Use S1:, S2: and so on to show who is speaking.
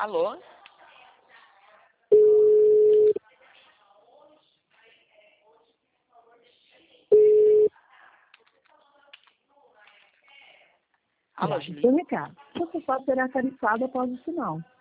S1: Alô? Alô,
S2: Grave seu recado. Você pode ser tarifado após o sinal.